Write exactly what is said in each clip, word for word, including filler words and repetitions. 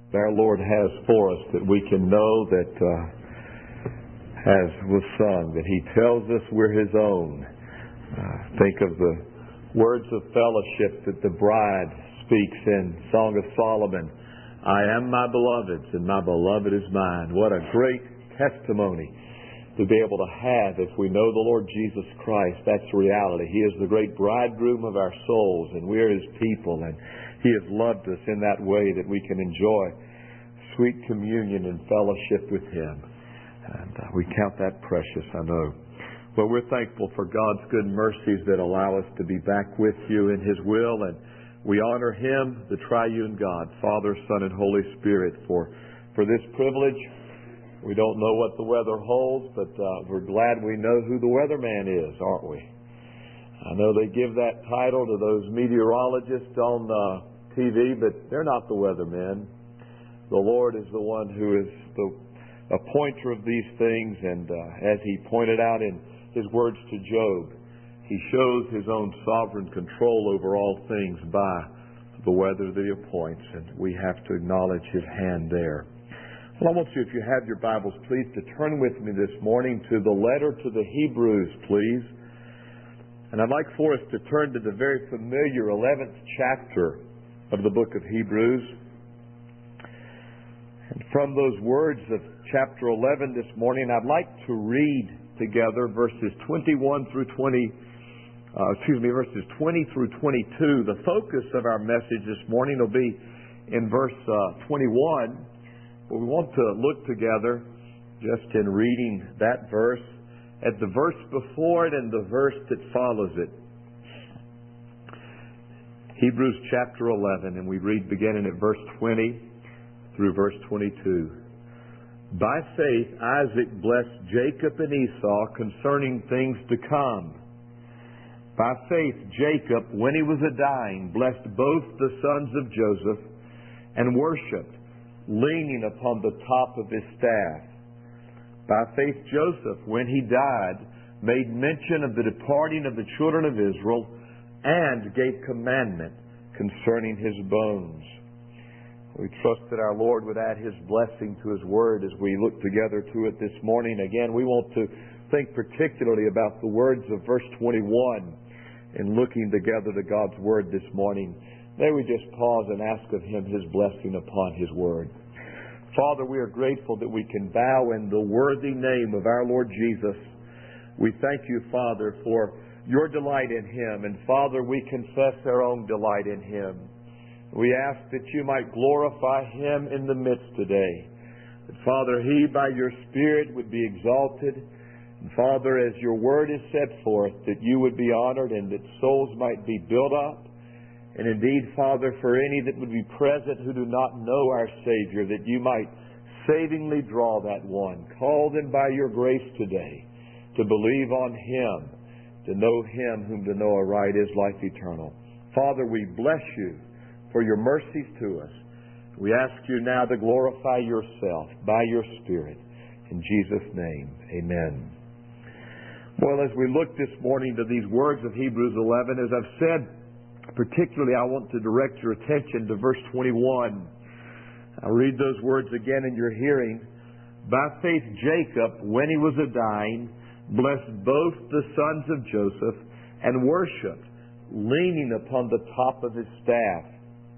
our Lord has for us, that we can know that, uh, as was sung, that He tells us we're His own. Uh, think of the words of fellowship that the bride speaks in Song of Solomon. I am my beloved's, and my beloved is mine. What a great testimony to be able to have if we know the Lord Jesus Christ. That's reality. He is the great bridegroom of our souls, and we are His people, and He has loved us in that way that we can enjoy sweet communion and fellowship with Him. And uh, we count that precious, I know. Well, we're thankful for God's good mercies that allow us to be back with you in His will, and we honor Him, the triune God, Father, Son, and Holy Spirit, for, for this privilege. We don't know what the weather holds, but uh, we're glad we know who the weatherman is, aren't we? I know they give that title to those meteorologists on uh, T V, but they're not the weathermen. The Lord is the one who is the appointer of these things, and uh, as He pointed out in His words to Job, He shows His own sovereign control over all things by the weather that He appoints, and we have to acknowledge His hand there. Well, I want you, if you have your Bibles, please, to turn with me this morning to the letter to the Hebrews, please. And I'd like for us to turn to the very familiar eleventh chapter of the book of Hebrews. And from those words of chapter eleven this morning, I'd like to read together verses twenty-one through twenty. Uh, excuse me, verses twenty through twenty-two. The focus of our message this morning will be in verse uh, twenty-one. But we want to look together, just in reading that verse, at the verse before it and the verse that follows it. Hebrews chapter eleven, and we read beginning at verse twenty through verse twenty-two. By faith Isaac blessed Jacob and Esau concerning things to come. By faith Jacob, when he was a dying, blessed both the sons of Joseph and worshipped, leaning upon the top of his staff. By faith Joseph, when he died, made mention of the departing of the children of Israel and gave commandment concerning his bones. We trust that our Lord would add His blessing to His Word as we look together to it this morning. Again, we want to think particularly about the words of verse twenty-one in looking together to God's Word this morning. May we just pause and ask of Him His blessing upon His Word. Father, we are grateful that we can bow in the worthy name of our Lord Jesus. We thank You, Father, for Your delight in Him. And Father, we confess our own delight in Him. We ask that You might glorify Him in the midst today. That, Father, He, by Your Spirit, would be exalted. And, Father, as Your Word is set forth, that You would be honored and that souls might be built up. And indeed, Father, for any that would be present who do not know our Savior, that You might savingly draw that one. Call them by Your grace today to believe on Him, to know Him whom to know aright is life eternal. Father, we bless You for Your mercies to us. We ask You now to glorify Yourself by Your Spirit. In Jesus' name, amen. Well, as we look this morning to these words of Hebrews eleven, as I've said, particularly I want to direct your attention to verse twenty-one. I'll read those words again in your hearing. By faith Jacob, when he was a dying, blessed both the sons of Joseph and worshipped, leaning upon the top of his staff.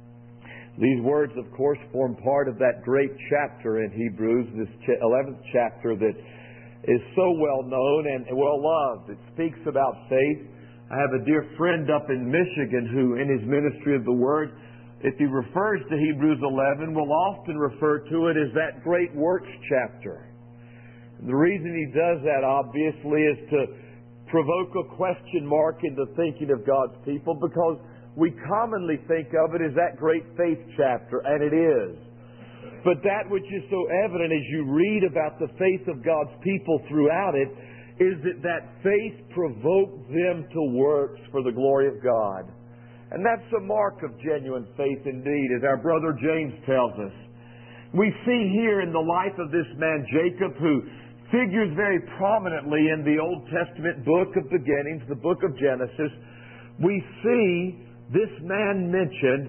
These words, of course, form part of that great chapter in Hebrews, this eleventh chapter that is so well known and well loved. It speaks about faith. I have a dear friend up in Michigan who, in his ministry of the Word, if he refers to Hebrews eleven, will often refer to it as that great works chapter. The reason he does that, obviously, is to provoke a question mark into thinking of God's people, because we commonly think of it as that great faith chapter, and it is. But that which is so evident as you read about the faith of God's people throughout it is that that faith provoked them to works for the glory of God. And that's a mark of genuine faith indeed, as our brother James tells us. We see here in the life of this man Jacob, who figures very prominently in the Old Testament book of beginnings, the book of Genesis, we see this man mentioned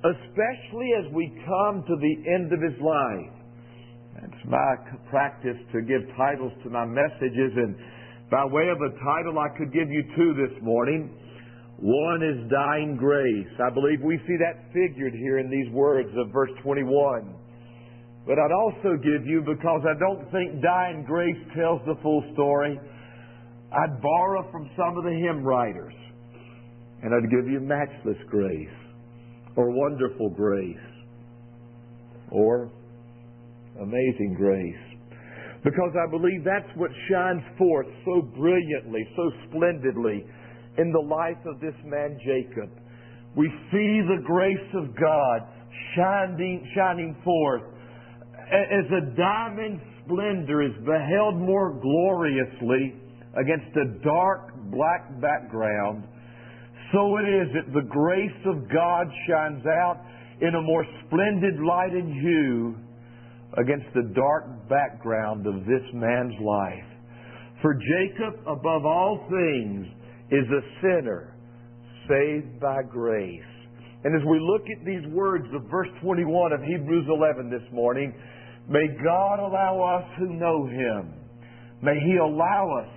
especially as we come to the end of His life. It's my practice to give titles to my messages, and by way of a title, I could give you two this morning. One is Dying Grace. I believe we see that figured here in these words of verse twenty-one. But I'd also give you, because I don't think Dying Grace tells the full story, I'd borrow from some of the hymn writers, and I'd give you Matchless Grace, or Wonderful Grace, or Amazing Grace. Because I believe that's what shines forth so brilliantly, so splendidly in the life of this man Jacob. We see the grace of God shining, shining forth as a diamond splendor is beheld more gloriously against a dark black background. So it is that the grace of God shines out in a more splendid light and hue against the dark background of this man's life. For Jacob, above all things, is a sinner saved by grace. And as we look at these words of verse twenty-one of Hebrews eleven this morning, may God allow us who know Him, may He allow us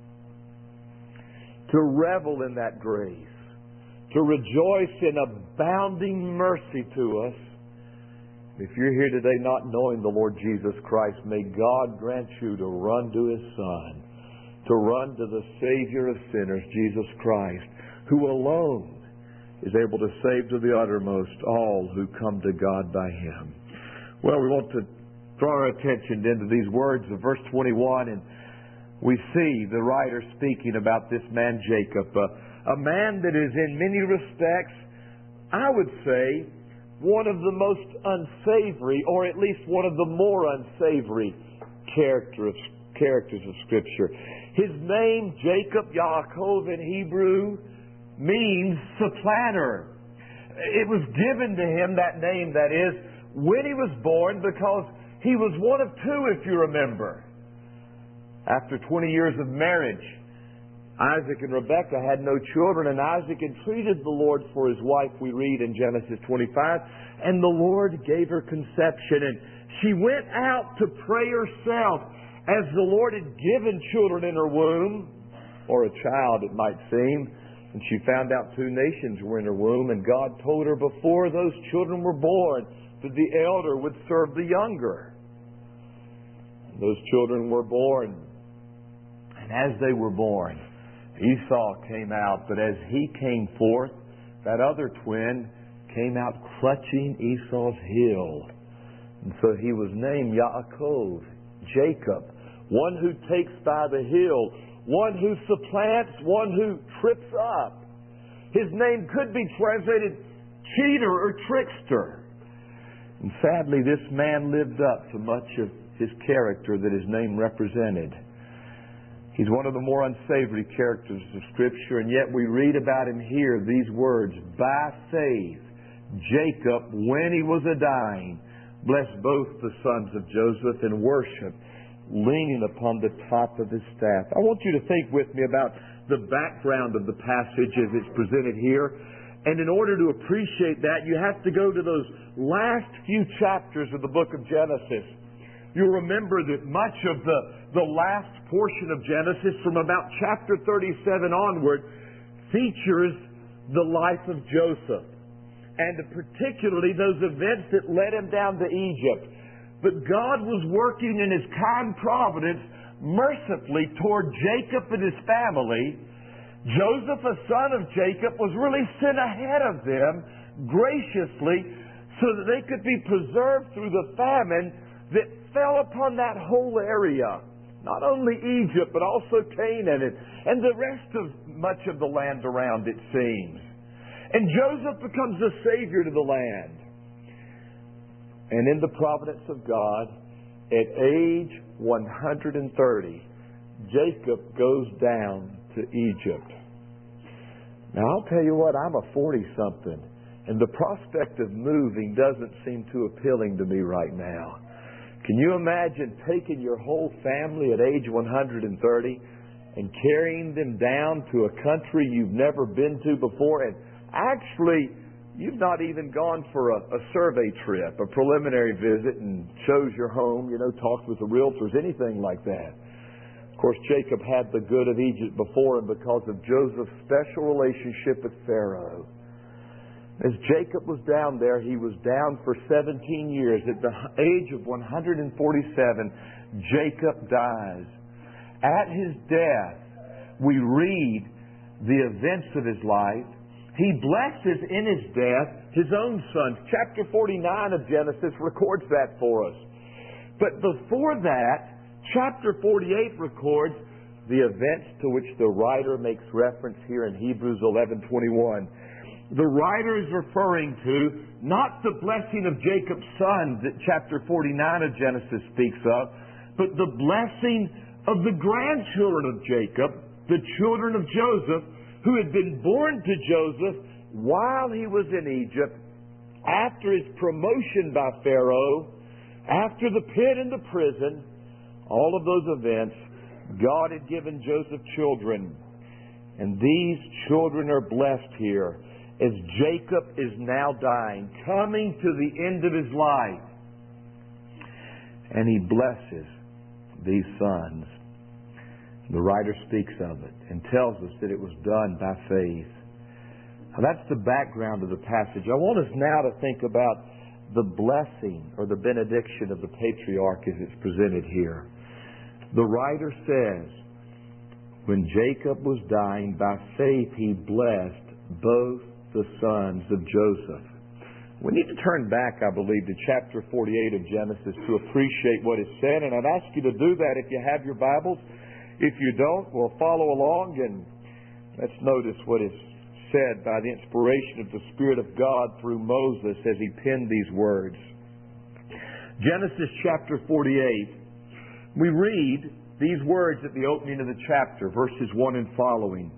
to revel in that grace, to rejoice in abounding mercy to us. If you're here today not knowing the Lord Jesus Christ, may God grant you to run to His Son, to run to the Savior of sinners, Jesus Christ, who alone is able to save to the uttermost all who come to God by Him. Well, we want to draw our attention into these words of verse twenty-one, and we see the writer speaking about this man Jacob, a, a man that is in many respects, I would say, one of the most unsavory, or at least one of the more unsavory characters, characters of Scripture. His name, Jacob, Yaakov in Hebrew, means supplanter. It was given to him, that name, that is, when he was born, because he was one of two, if you remember. After twenty years of marriage, Isaac and Rebekah had no children, and Isaac entreated the Lord for his wife, we read in Genesis twenty-five, and the Lord gave her conception, and she went out to pray herself, as the Lord had given children in her womb, or a child it might seem, and she found out two nations were in her womb, and God told her before those children were born that the elder would serve the younger. Those children were born, and as they were born, Esau came out, but as he came forth, that other twin came out clutching Esau's heel. And so he was named Yaakov, Jacob, one who takes by the heel, one who supplants, one who trips up. His name could be translated cheater or trickster. And sadly, this man lived up to much of his character that his name represented. He's one of the more unsavory characters of Scripture, and yet we read about him here, these words, by faith, Jacob, when he was a dying, blessed both the sons of Joseph and worshiped, leaning upon the top of his staff. I want you to think with me about the background of the passage as it's presented here. And in order to appreciate that, you have to go to those last few chapters of the book of Genesis. You'll remember that much of the, the last portion of Genesis, from about chapter thirty-seven onward, features the life of Joseph, and particularly those events that led him down to Egypt. But God was working in His kind providence mercifully toward Jacob and his family. Joseph, a son of Jacob, was really sent ahead of them graciously so that they could be preserved through the famine that fell upon that whole area. Not only Egypt, but also Canaan and, and the rest of much of the land around, it seems. And Joseph becomes the savior to the land. And in the providence of God, at age one hundred thirty, Jacob goes down to Egypt. Now, I'll tell you what, I'm a forty-something, and the prospect of moving doesn't seem too appealing to me right now. Can you imagine taking your whole family at age one hundred thirty and carrying them down to a country you've never been to before, and actually You've not even gone for a, a survey trip, a preliminary visit, and chose your home, you know, talked with the realtors, anything like that. Of course, Jacob had the good of Egypt before him because of Joseph's special relationship with Pharaoh. As Jacob was down there, he was down for seventeen years. At the age of one hundred forty-seven, Jacob dies. At his death, we read the events of his life. He blesses in his death his own sons. Chapter forty-nine of Genesis records that for us. But before that, chapter forty-eight records the events to which the writer makes reference here in Hebrews eleven twenty-one. The writer is referring to not the blessing of Jacob's sons that chapter forty-nine of Genesis speaks of, but the blessing of the grandchildren of Jacob, the children of Joseph, who had been born to Joseph while he was in Egypt, after his promotion by Pharaoh, after the pit and the prison, all of those events, God had given Joseph children. And these children are blessed here as Jacob is now dying, coming to the end of his life. And he blesses these sons. The writer speaks of it and tells us that it was done by faith. Now that's the background of the passage. I want us now to think about the blessing or the benediction of the patriarch as it's presented here. The writer says, when Jacob was dying, by faith he blessed both the sons of Joseph. We need to turn back, I believe, to chapter forty-eight of Genesis to appreciate what is said. And I'd ask you to do that if you have your Bibles. If you don't, we'll follow along and let's notice what is said by the inspiration of the Spirit of God through Moses as he penned these words. Genesis chapter forty-eight. We read these words at the opening of the chapter, verses one and following.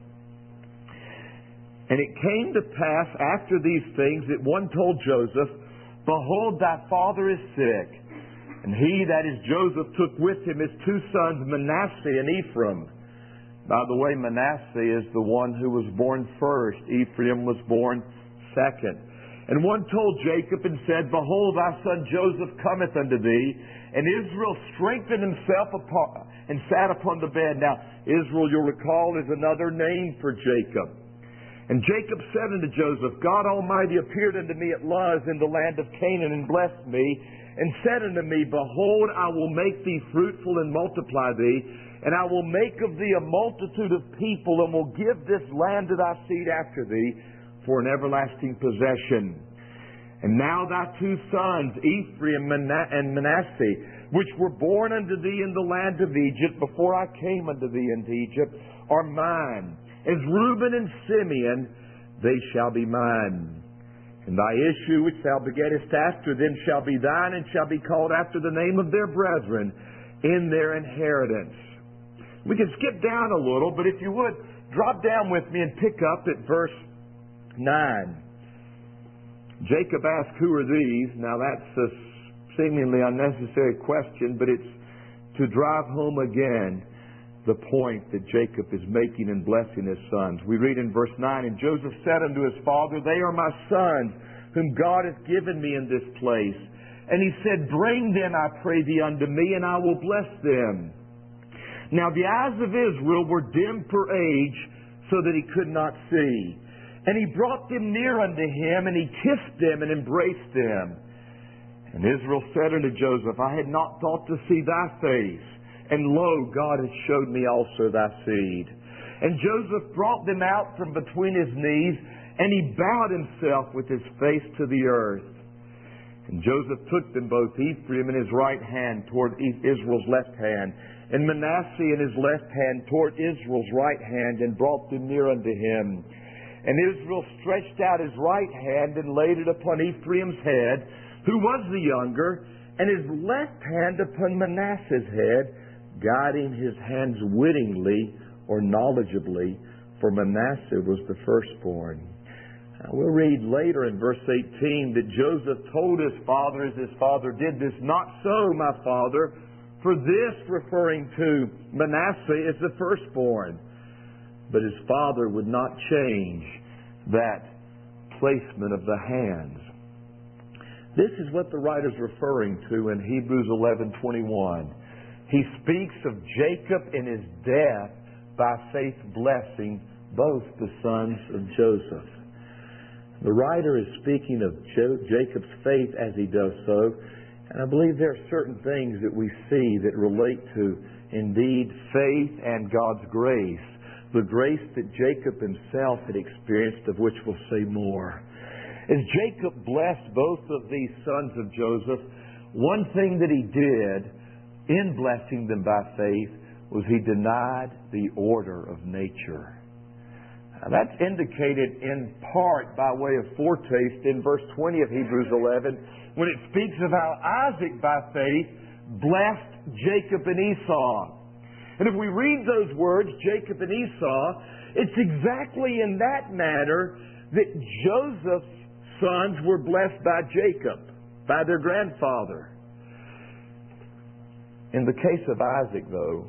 And it came to pass after these things that one told Joseph, behold, thy father is sick. And he, that is Joseph, took with him his two sons, Manasseh and Ephraim. By the way, Manasseh is the one who was born first. Ephraim was born second. And one told Jacob and said, behold, thy son Joseph cometh unto thee. And Israel strengthened himself upon, and sat upon the bed. Now, Israel, you'll recall, is another name for Jacob. And Jacob said unto Joseph, God Almighty appeared unto me at Luz in the land of Canaan, and blessed me, and said unto me, behold, I will make thee fruitful and multiply thee, and I will make of thee a multitude of people, and will give this land to thy seed after thee for an everlasting possession. And now thy two sons, Ephraim and Manasseh, which were born unto thee in the land of Egypt, before I came unto thee into Egypt, are mine. As Reuben and Simeon, they shall be mine. And thy issue which thou begettest after them shall be thine, and shall be called after the name of their brethren in their inheritance. We can skip down a little, but if you would, drop down with me and pick up at verse nine. Jacob asked, who are these? Now that's a seemingly unnecessary question, but it's to drive home again the point that Jacob is making in blessing his sons. We read in verse nine, and Joseph said unto his father, they are my sons, whom God hath given me in this place. And he said, bring them, I pray thee, unto me, and I will bless them. Now the eyes of Israel were dim for age, so that he could not see. And he brought them near unto him, and he kissed them and embraced them. And Israel said unto Joseph, I had not thought to see thy face, and lo, God has showed me also thy seed. And Joseph brought them out from between his knees, and he bowed himself with his face to the earth. And Joseph took them both, Ephraim in his right hand toward Israel's left hand, and Manasseh in his left hand toward Israel's right hand, and brought them near unto him. And Israel stretched out his right hand and laid it upon Ephraim's head, who was the younger, and his left hand upon Manasseh's head, guiding his hands wittingly or knowledgeably, for Manasseh was the firstborn. Now, we'll read later in verse eighteen that Joseph told his father as his father did this, not so, my father, for this, referring to Manasseh, is the firstborn. But his father would not change that placement of the hands. This is what the writer's referring to in Hebrews eleven twenty-one. He speaks of Jacob in his death by faith blessing both the sons of Joseph. The writer is speaking of jo- Jacob's faith as he does so, and I believe there are certain things that we see that relate to, indeed, faith and God's grace. The grace that Jacob himself had experienced, of which we'll say more. As Jacob blessed both of these sons of Joseph, one thing that he did in blessing them by faith was he denied the order of nature. Now, that's indicated in part by way of foretaste in verse twenty of Hebrews eleven, when it speaks of how Isaac by faith blessed Jacob and Esau. And if we read those words, Jacob and Esau, it's exactly in that manner that Joseph's sons were blessed by Jacob, by their grandfather. In the case of Isaac, though,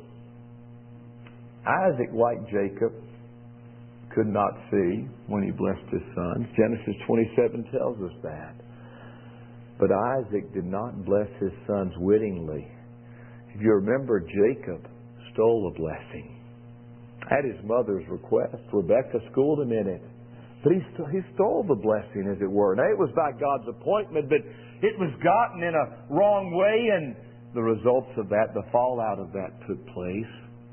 Isaac, like Jacob, could not see when he blessed his sons. Genesis twenty-seven tells us that. But Isaac did not bless his sons wittingly. If you remember, Jacob stole a blessing at his mother's request. Rebekah schooled him in it. But he, st- he stole the blessing, as it were. Now, it was by God's appointment, but it was gotten in a wrong way, and the results of that, the fallout of that, took place.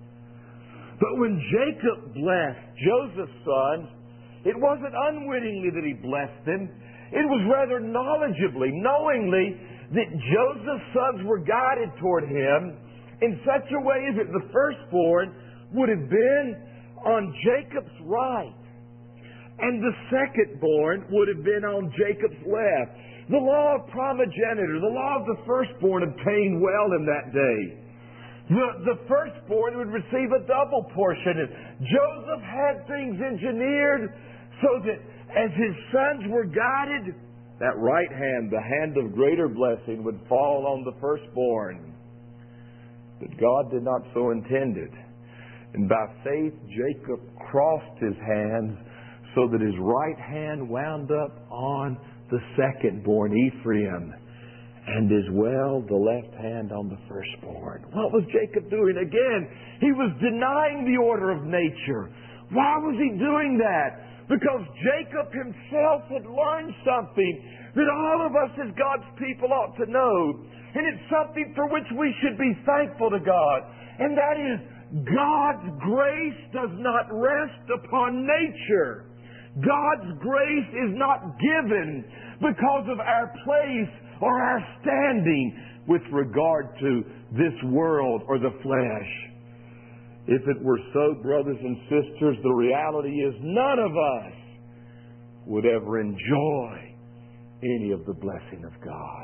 But when Jacob blessed Joseph's sons, it wasn't unwittingly that he blessed them. It was rather knowledgeably, knowingly, that Joseph's sons were guided toward him in such a way that the firstborn would have been on Jacob's right, and the secondborn would have been on Jacob's left. The law of primogeniture, the law of the firstborn, obtained well in that day. The, the firstborn would receive a double portion. And Joseph had things engineered so that as his sons were guided, that right hand, the hand of greater blessing, would fall on the firstborn. But God did not so intend it. And by faith, Jacob crossed his hands so that his right hand wound up on the secondborn, Ephraim, and as well the left hand on the firstborn. What was Jacob doing? Again, he was denying the order of nature. Why was he doing that? Because Jacob himself had learned something that all of us as God's people ought to know. And it's something for which we should be thankful to God. And that is, God's grace does not rest upon nature. God's grace is not given because of our place or our standing with regard to this world or the flesh. If it were so, brothers and sisters, the reality is none of us would ever enjoy any of the blessing of God.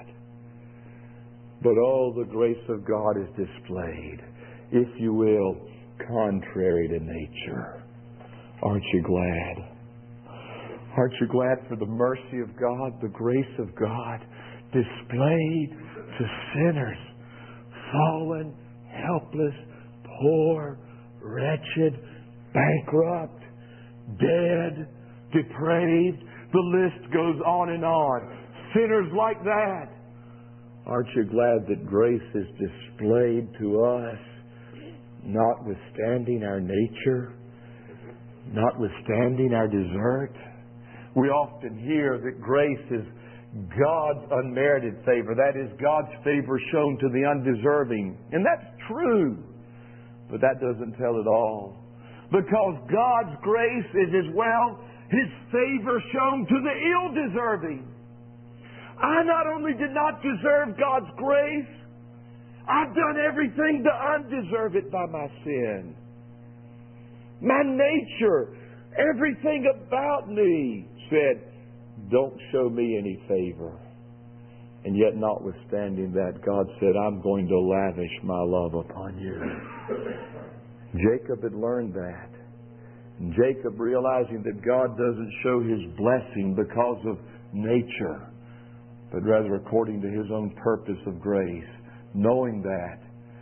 But oh, the grace of God is displayed, if you will, contrary to nature. Aren't you glad? Aren't you glad for the mercy of God, the grace of God displayed to sinners, fallen, helpless, poor, wretched, bankrupt, dead, depraved? The list goes on and on. Sinners like that. Aren't you glad that grace is displayed to us, notwithstanding our nature, notwithstanding our desert? We often hear that grace is God's unmerited favor. That is, God's favor shown to the undeserving. And that's true. But that doesn't tell it all. Because God's grace is as well His favor shown to the ill-deserving. I not only did not deserve God's grace, I've done everything to undeserve it by my sin. My nature, everything about me said, don't show me any favor. And yet, notwithstanding that, God said, I'm going to lavish my love upon you. Jacob had learned that. And Jacob, realizing that God doesn't show His blessing because of nature, but rather according to His own purpose of grace, knowing that,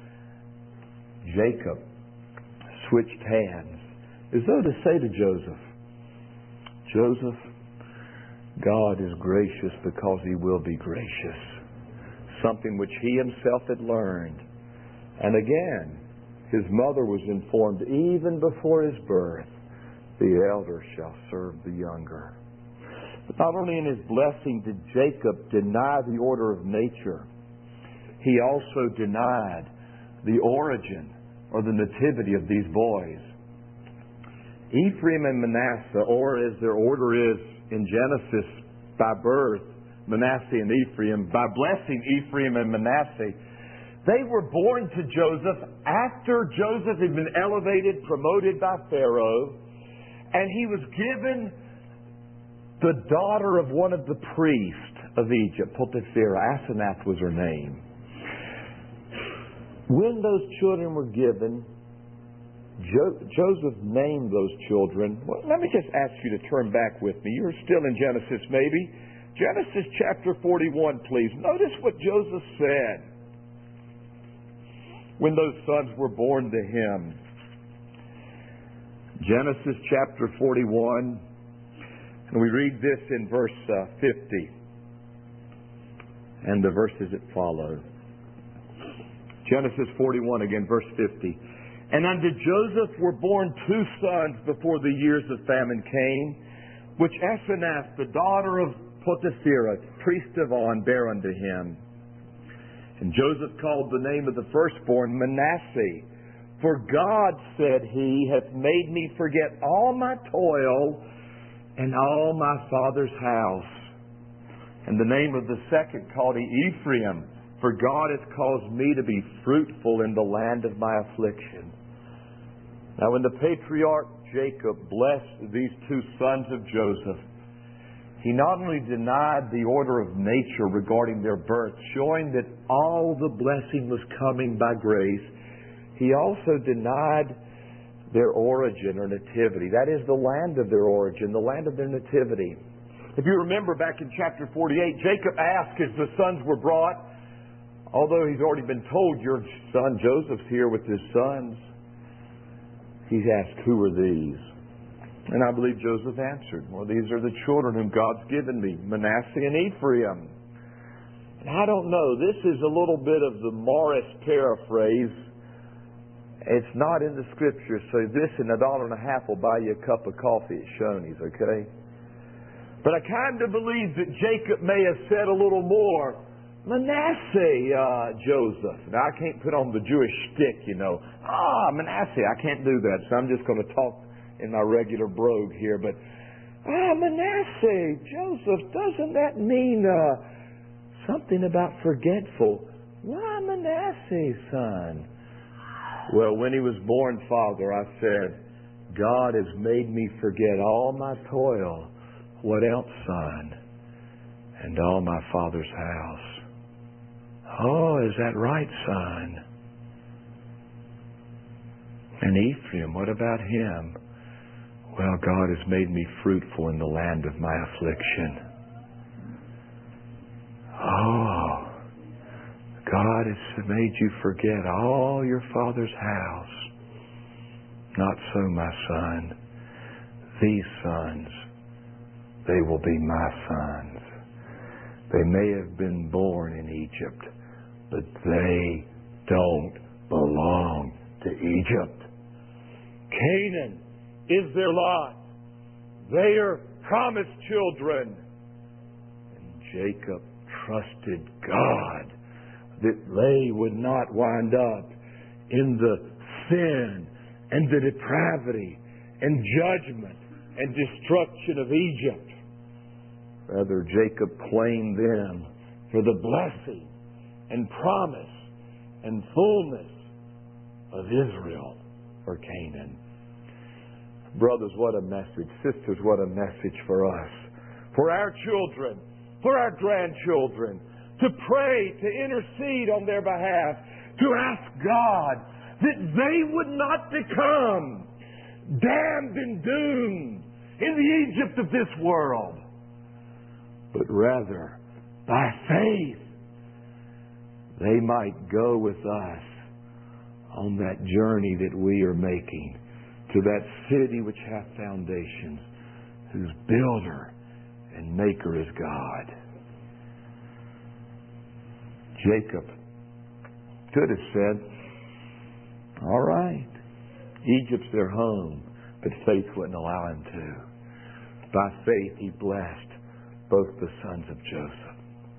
Jacob switched hands as though to say to Joseph, Joseph, God is gracious because He will be gracious. Something which He Himself had learned. And again, His mother was informed even before His birth, the elder shall serve the younger. But not only in His blessing did Jacob deny the order of nature, he also denied the origin or the nativity of these boys. Ephraim and Manasseh, or as their order is in Genesis, by birth, Manasseh and Ephraim, by blessing Ephraim and Manasseh, they were born to Joseph after Joseph had been elevated, promoted by Pharaoh, and he was given the daughter of one of the priests of Egypt, Potipharah. Asenath was her name. When those children were given, Jo- Joseph named those children. Well, let me just ask you to turn back with me. You're still in Genesis, maybe. Genesis chapter forty-one, please. Notice what Joseph said when those sons were born to him. Genesis chapter forty-one, and we read this in verse uh, fifty, and the verses that follow. Genesis forty-one again, verse fifty. And unto Joseph were born two sons before the years of famine came, which Asenath, the daughter of Potipharah, priest of On, bare unto him. And Joseph called the name of the firstborn Manasseh. For God, said he, hath made me forget all my toil and all my father's house. And the name of the second called he Ephraim. For God hath caused me to be fruitful in the land of my affliction. Now when the patriarch Jacob blessed these two sons of Joseph, he not only denied the order of nature regarding their birth, showing that all the blessing was coming by grace, he also denied their origin or nativity. That is, the land of their origin, the land of their nativity. If you remember back in chapter forty-eight, Jacob asked as the sons were brought, although he's already been told, your son Joseph's here with his sons, he's asked, who are these? And I believe Joseph answered, well, these are the children whom God's given me, Manasseh and Ephraim. And I don't know, this is a little bit of the Morris paraphrase. It's not in the Scripture, so this and a dollar and a half will buy you a cup of coffee at Shoney's, okay? But I kind of believe that Jacob may have said a little more, Manasseh, uh, Joseph. Now, I can't put on the Jewish stick, you know. Ah, Manasseh, I can't do that, so I'm just going to talk in my regular brogue here. But, ah, Manasseh, Joseph, doesn't that mean uh, something about forgetful? Why Manasseh, son? Well, when he was born, Father, I said, God has made me forget all my toil. What else, son? And all my father's house. Oh, is that right, son? And Ephraim, what about him? Well, God has made me fruitful in the land of my affliction. Oh, God has made you forget all your father's house. Not so, my son. These sons, they will be my sons. They may have been born in Egypt, but they don't belong to Egypt. Canaan is their lot. They are promised children. And Jacob trusted God that they would not wind up in the sin and the depravity and judgment and destruction of Egypt. Rather, Jacob claimed them for the blessing and promise and fullness of Israel or Canaan. Brothers, what a message. Sisters, what a message for us. For our children, for our grandchildren, to pray, to intercede on their behalf, to ask God that they would not become damned and doomed in the Egypt of this world, but rather, by faith, they might go with us on that journey that we are making to that city which hath foundations, whose builder and Maker is God. Jacob could have said, all right, Egypt's their home, but faith wouldn't allow him to. By faith, he blessed both the sons of Joseph.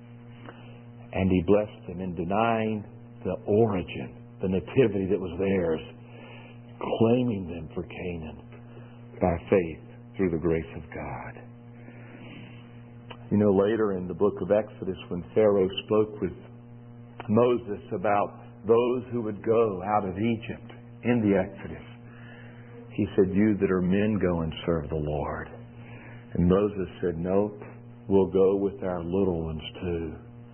And he blessed them in denying the origin, the nativity that was theirs, claiming them for Canaan by faith through the grace of God. You know, later in the book of Exodus, when Pharaoh spoke with Moses about those who would go out of Egypt in the Exodus, he said, you that are men, go and serve the Lord. And Moses said, nope, we'll go with our little ones too.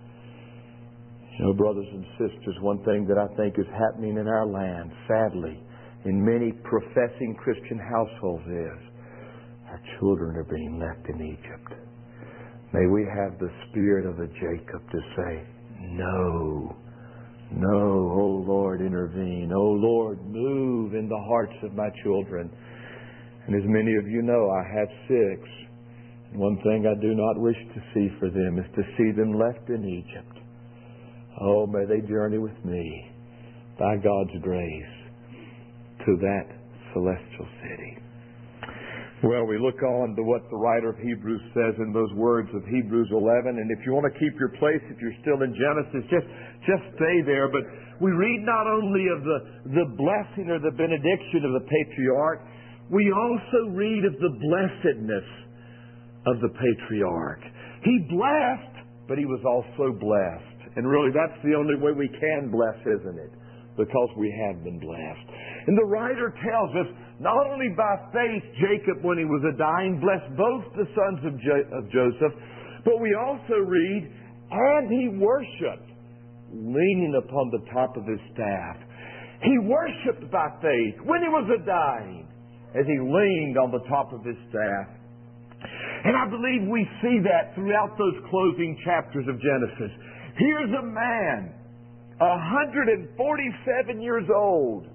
You know, brothers and sisters, one thing that I think is happening in our land, sadly, in many professing Christian households is our children are being left in Egypt. May we have the spirit of a Jacob to say, no, no, oh Lord, intervene. Oh Lord, move in the hearts of my children. And as many of you know, I have six. And one thing I do not wish to see for them is to see them left in Egypt. Oh, may they journey with me, by God's grace, to that celestial city. Well, we look on to what the writer of Hebrews says in those words of Hebrews eleven. And if you want to keep your place, if you're still in Genesis, just, just stay there. But we read not only of the, the blessing or the benediction of the patriarch, we also read of the blessedness of the patriarch. He blessed, but he was also blessed. And really, that's the only way we can bless, isn't it? Because we have been blessed. And the writer tells us, not only by faith Jacob, when he was a dying, blessed both the sons of, jo- of Joseph, but we also read, and he worshipped, leaning upon the top of his staff. He worshipped by faith when he was a dying, as he leaned on the top of his staff. And I believe we see that throughout those closing chapters of Genesis. Here's a man, one hundred forty-seven years old.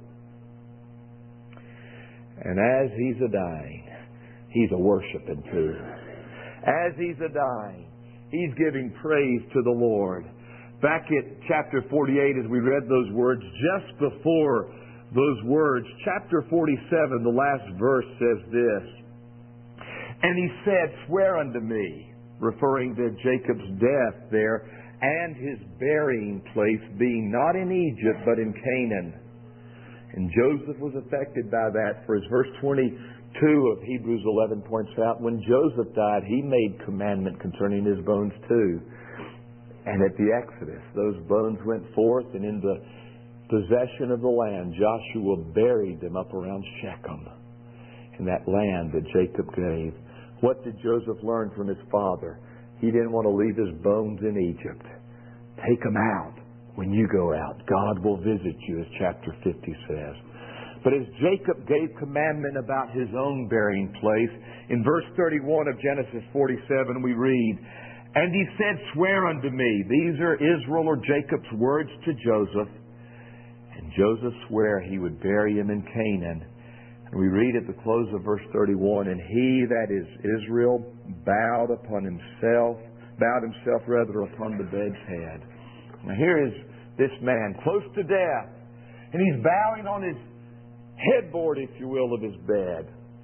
And as he's a dying, he's a worshiping too. As he's a dying, he's giving praise to the Lord. Back at chapter forty-eight, as we read those words, just before those words, chapter forty-seven, the last verse says this. And he said, swear unto me, referring to Jacob's death there, and his burying place being not in Egypt, but in Canaan. And Joseph was affected by that, for as verse twenty-two of Hebrews eleven points out, when Joseph died, he made commandment concerning his bones too. And at the Exodus, those bones went forth, and in the possession of the land, Joshua buried them up around Shechem, in that land that Jacob gave. What did Joseph learn from his father? He didn't want to leave his bones in Egypt. Take them out when you go out. God will visit you, as chapter fifty says. But as Jacob gave commandment about his own burying place, in verse thirty-one of Genesis forty-seven we read, and he said, swear unto me. These are Israel or Jacob's words to Joseph. And Joseph sware he would bury him in Canaan. And we read at the close of verse thirty-one, and he, that is Israel, bowed upon himself, bowed himself rather upon the bed's head. Now here is this man, close to death, and he's bowing on his headboard, if you will, of his bed.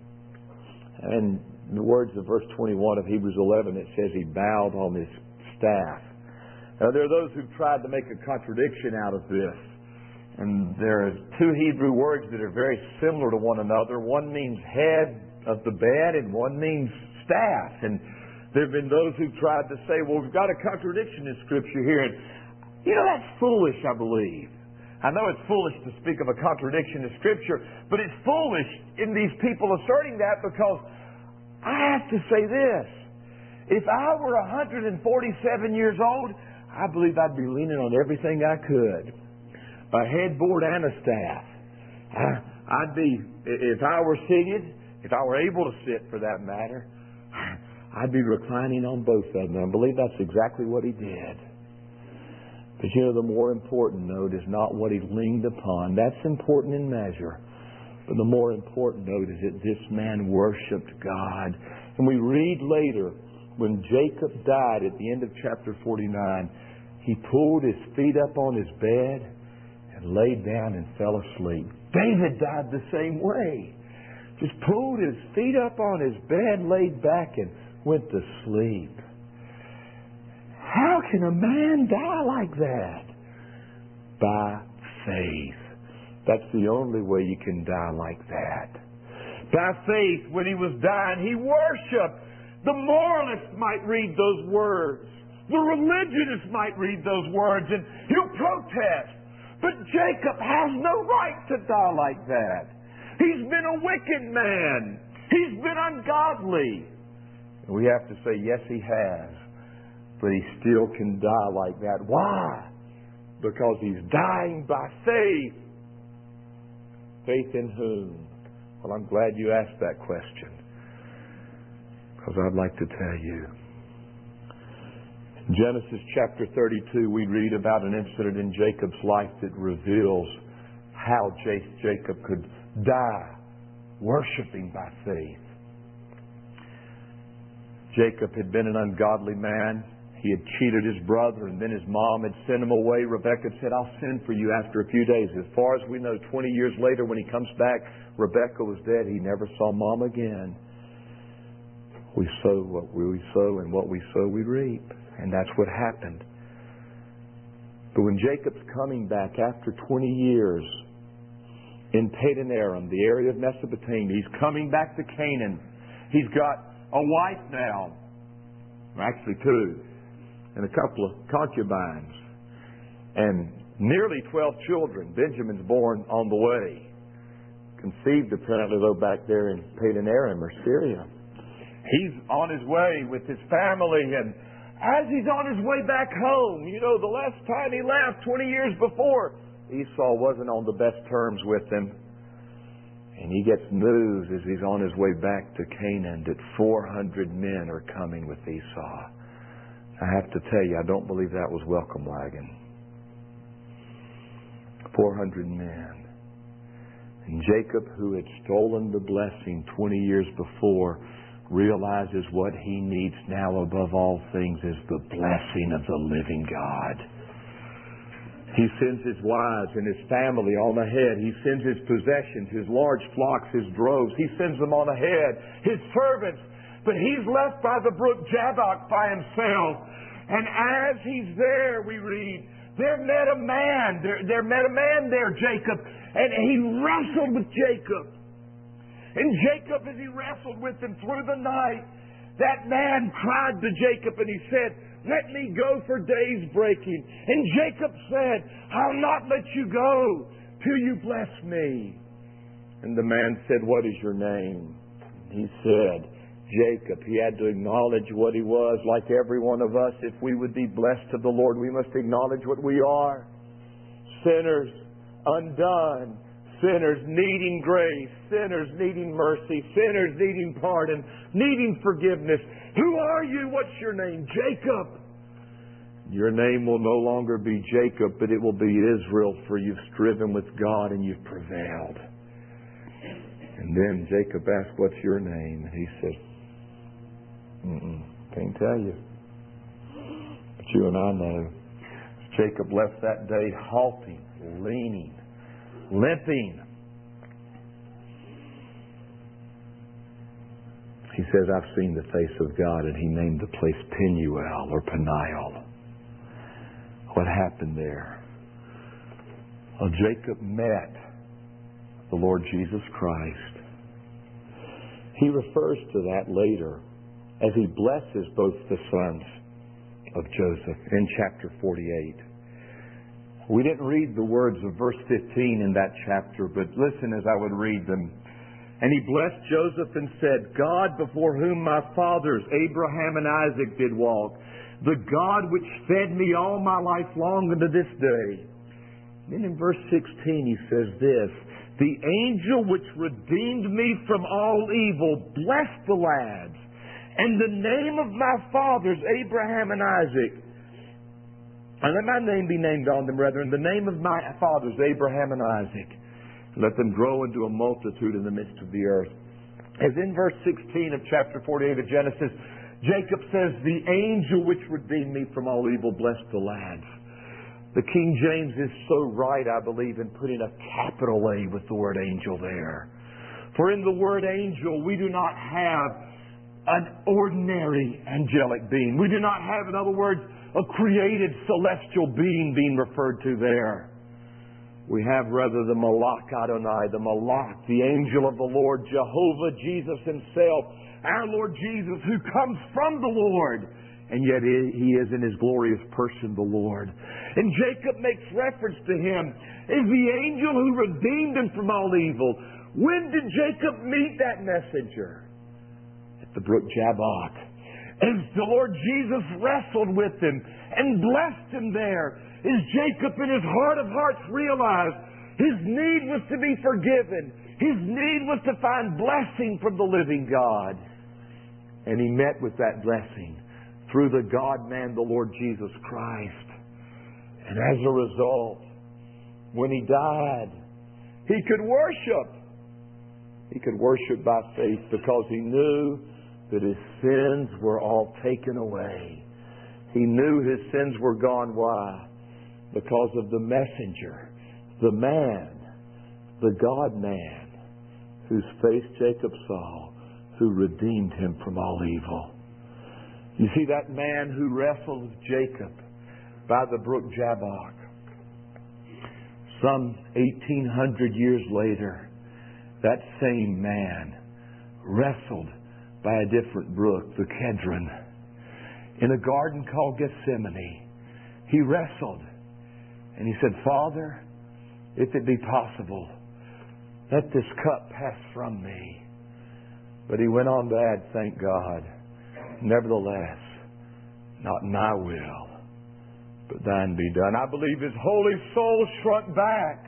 And in the words of verse twenty-one of Hebrews eleven, it says he bowed on his staff. Now there are those who've tried to make a contradiction out of this. And there are two Hebrew words that are very similar to one another. One means head of the bed and one means staff. And there have been those who've tried to say, well, we've got a contradiction in Scripture here. And, you know, that's foolish, I believe. I know it's foolish to speak of a contradiction in Scripture, but it's foolish in these people asserting that, because I have to say this. If I were one hundred forty-seven years old, I believe I'd be leaning on everything I could. A headboard and a staff. I'd be, if I were seated, if I were able to sit for that matter, I'd be reclining on both of them. I believe that's exactly what he did. But you know, the more important note is not what he leaned upon. That's important in measure. But the more important note is that this man worshipped God. And we read later when Jacob died at the end of chapter forty-nine, he pulled his feet up on his bed and laid down and fell asleep. David died the same way. Just pulled his feet up on his bed, laid back, and went to sleep. How can a man die like that? By faith. That's the only way you can die like that. By faith, when he was dying, he worshiped. The moralist might read those words. The religionist might read those words and he'll protest. But Jacob has no right to die like that. He's been a wicked man. He's been ungodly. And we have to say, yes, he has. But he still can die like that. Why? Because he's dying by faith. Faith in whom? Well, I'm glad you asked that question. Because I'd like to tell you. In Genesis chapter thirty-two, we read about an incident in Jacob's life that reveals how Jacob could die worshiping by faith. Jacob had been an ungodly man. He had cheated his brother, and then his mom had sent him away. Rebekah said, I'll send for you after a few days. As far as we know, twenty years later when he comes back, Rebekah was dead. He never saw mom again. We sow what we sow, and what we sow we reap. And that's what happened. But when Jacob's coming back after twenty years in Padan Aram, the area of Mesopotamia, he's coming back to Canaan. He's got a wife now, actually two, and a couple of concubines, and nearly twelve children. Benjamin's born on the way. Conceived apparently though back there in Padan Aram or Syria. He's on his way with his family, and as he's on his way back home, you know, the last time he left twenty years before, Esau wasn't on the best terms with him. And he gets news as he's on his way back to Canaan that four hundred men are coming with Esau. I have to tell you, I don't believe that was welcome wagon. four hundred men. And Jacob, who had stolen the blessing twenty years before, realizes what he needs now above all things is the blessing of the living God. He sends his wives and his family on ahead. He sends his possessions, his large flocks, his droves. He sends them on ahead. His servants. But he's left by the brook Jabbok by himself. And as he's there, we read, there met a man. There, there met a man there, Jacob. And he wrestled with Jacob. And Jacob, as he wrestled with him through the night, that man cried to Jacob and he said, let me go for day's breaking. And Jacob said, I'll not let you go till you bless me. And the man said, what is your name? He said, Jacob. He had to acknowledge what he was. Like every one of us, if we would be blessed of the Lord, we must acknowledge what we are. Sinners, undone. Sinners needing grace, sinners needing mercy, sinners needing pardon, needing forgiveness. Who are you? What's your name? Jacob. Your name will no longer be Jacob, but it will be Israel, for you've striven with God and you've prevailed. And then Jacob asked, what's your name? And he said, Mm-mm, can't tell you. But you and I know. Jacob left that day halting, leaning, limping. He says, I've seen the face of God, and he named the place Peniel or Peniel. What happened there? Well, Jacob met the Lord Jesus Christ. He refers to that later as he blesses both the sons of Joseph in chapter forty-eight. We didn't read the words of verse fifteen in that chapter, but listen as I would read them. And he blessed Joseph and said, God before whom my fathers Abraham and Isaac did walk, the God which fed me all my life long unto this day. Then in verse sixteen he says this, the angel which redeemed me from all evil blessed the lads, and the name of my fathers Abraham and Isaac, and let my name be named on them, brethren, the name of my fathers Abraham and Isaac. Let them grow into a multitude in the midst of the earth. As in verse sixteen of chapter forty-eight of Genesis, Jacob says, the angel which redeemed me from all evil, bless the lads. The King James is so right, I believe, in putting a capital A with the word angel there. For in the word angel, we do not have an ordinary angelic being. We do not have, in other words, a created celestial being being referred to there. We have rather the Malach Adonai, the Malach, the angel of the Lord, Jehovah, Jesus Himself, our Lord Jesus, who comes from the Lord. And yet He is in His glorious person, the Lord. And Jacob makes reference to Him as the angel who redeemed him from all evil. When did Jacob meet that messenger? At the brook Jabbok. As the Lord Jesus wrestled with him and blessed him there, as Jacob in his heart of hearts realized his need was to be forgiven. His need was to find blessing from the living God. And he met with that blessing through the God-man, the Lord Jesus Christ. And as a result, when He died, he could worship. He could worship by faith because he knew that his sins were all taken away. He knew his sins were gone. Why? Because of the messenger, the man, the God-man, whose face Jacob saw, who redeemed him from all evil. You see, that man who wrestled with Jacob by the brook Jabbok, some eighteen hundred years later, that same man wrestled by a different brook, the Kedron, in a garden called Gethsemane. He wrestled and he said, Father, if it be possible, let this cup pass from me. But he went on to add, thank God, nevertheless, not my will, but thine be done. I believe his holy soul shrunk back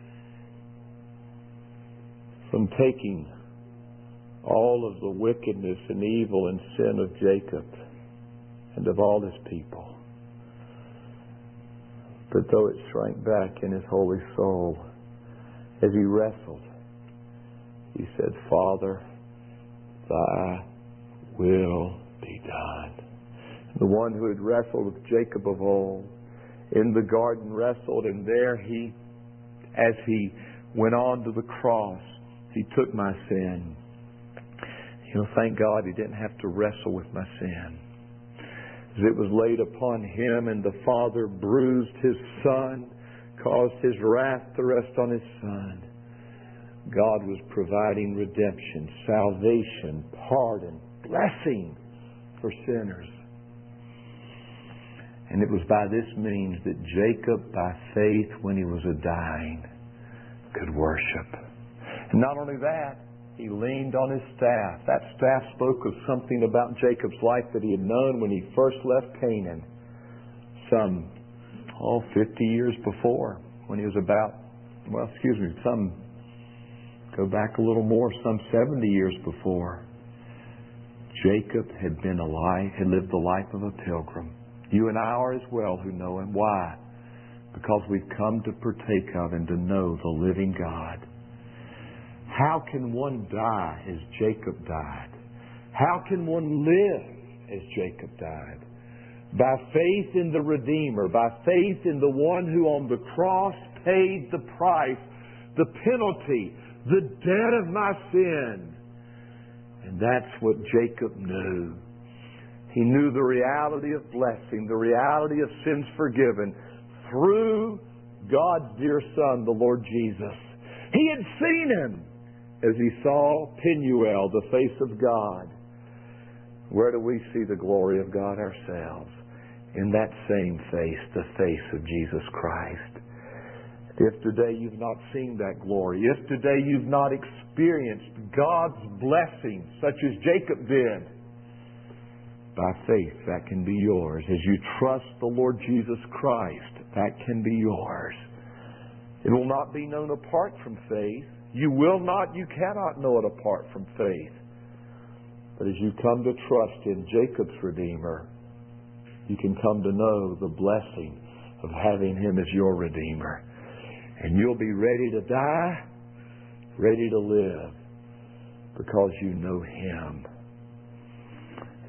from taking all of the wickedness and evil and sin of Jacob and of all his people. But though it shrank back in his holy soul, as he wrestled, he said, Father, thy will be done. The one who had wrestled with Jacob of old in the garden wrestled, and there he, as he went on to the cross, he took my sin. You know, thank God he didn't have to wrestle with my sin. As it was laid upon him, and the Father bruised his Son, caused his wrath to rest on his Son. God was providing redemption, salvation, pardon, blessing for sinners. And it was by this means that Jacob, by faith, when he was a dying, could worship. And not only that, he leaned on his staff. That staff spoke of something about Jacob's life that he had known when he first left Canaan. Some, oh, fifty years before, when he was about, well, excuse me, some, go back a little more, some seventy years before. Jacob had been alive, had lived the life of a pilgrim. You and I are as well who know him. Why? Because we've come to partake of and to know the living God. How can one die as Jacob died? How can one live as Jacob died? By faith in the Redeemer, by faith in the one who on the cross paid the price, the penalty, the debt of my sin. And that's what Jacob knew. He knew the reality of blessing, the reality of sins forgiven through God's dear Son, the Lord Jesus. He had seen Him as he saw Penuel, the face of God. Where do we see the glory of God ourselves? In that same face, the face of Jesus Christ. If today you've not seen that glory, if today you've not experienced God's blessing such as Jacob did, by faith that can be yours. As you trust the Lord Jesus Christ, that can be yours. It will not be known apart from faith. You will not, you cannot know it apart from faith. But as you come to trust in Jacob's Redeemer, you can come to know the blessing of having Him as your Redeemer. And you'll be ready to die, ready to live, because you know Him.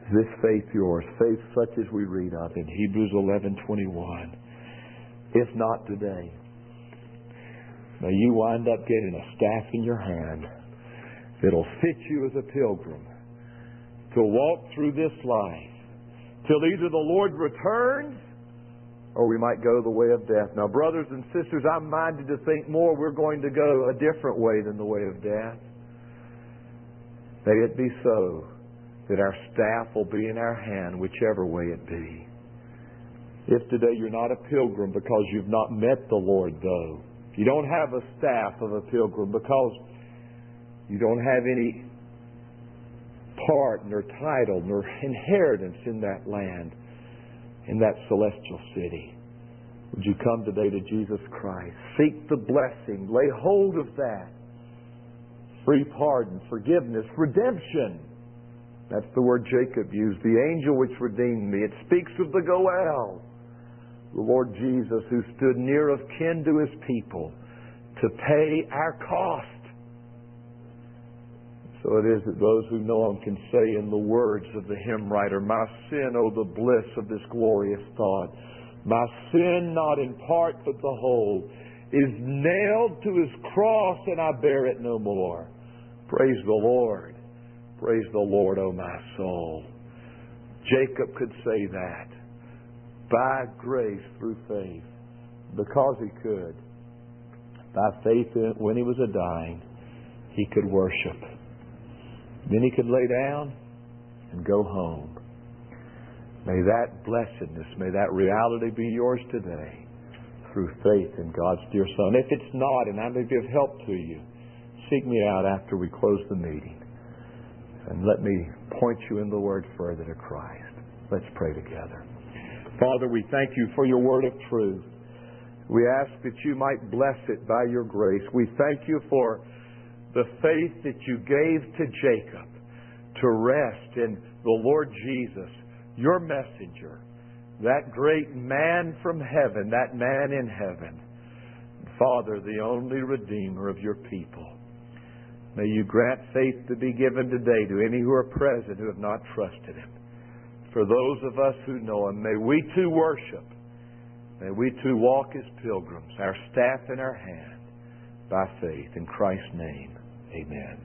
this faith yours, faith such as we read of in Hebrews eleven twenty-one. If not today, may you wind up getting a staff in your hand that'll fit you as a pilgrim to walk through this life till either the Lord returns or we might go the way of death. Now, brothers and sisters, I'm minded to think more we're going to go a different way than the way of death. May it be so that our staff will be in our hand, whichever way it be. If today you're not a pilgrim because you've not met the Lord, though, if you don't have a staff of a pilgrim because you don't have any part nor title nor inheritance in that land, in that celestial city, would you come today to Jesus Christ? Seek the blessing. Lay hold of that. Free pardon, forgiveness, redemption. That's the word Jacob used. The angel which redeemed me. It speaks of the Goel, the Lord Jesus, who stood near of kin to His people to pay our cost. So it is that those who know Him can say in the words of the hymn writer, my sin, oh the bliss of this glorious thought. My sin, not in part but the whole, is nailed to His cross and I bear it no more. Praise the Lord. Praise the Lord, O my soul. Jacob could say that by grace through faith because he could. By faith, when he was a dying, he could worship. Then he could lay down and go home. May that blessedness, may that reality be yours today through faith in God's dear Son. If it's not, and I may be of help to you, seek me out after we close the meeting. And let me point you in the Word further to Christ. Let's pray together. Father, we thank You for Your Word of truth. We ask that You might bless it by Your grace. We thank You for the faith that You gave to Jacob to rest in the Lord Jesus, Your messenger, that great man from heaven, that man in heaven. Father, the only Redeemer of Your people. May You grant faith to be given today to any who are present who have not trusted Him. For those of us who know Him, may we too worship. May we too walk as pilgrims, our staff in our hand, by faith. In Christ's name, amen.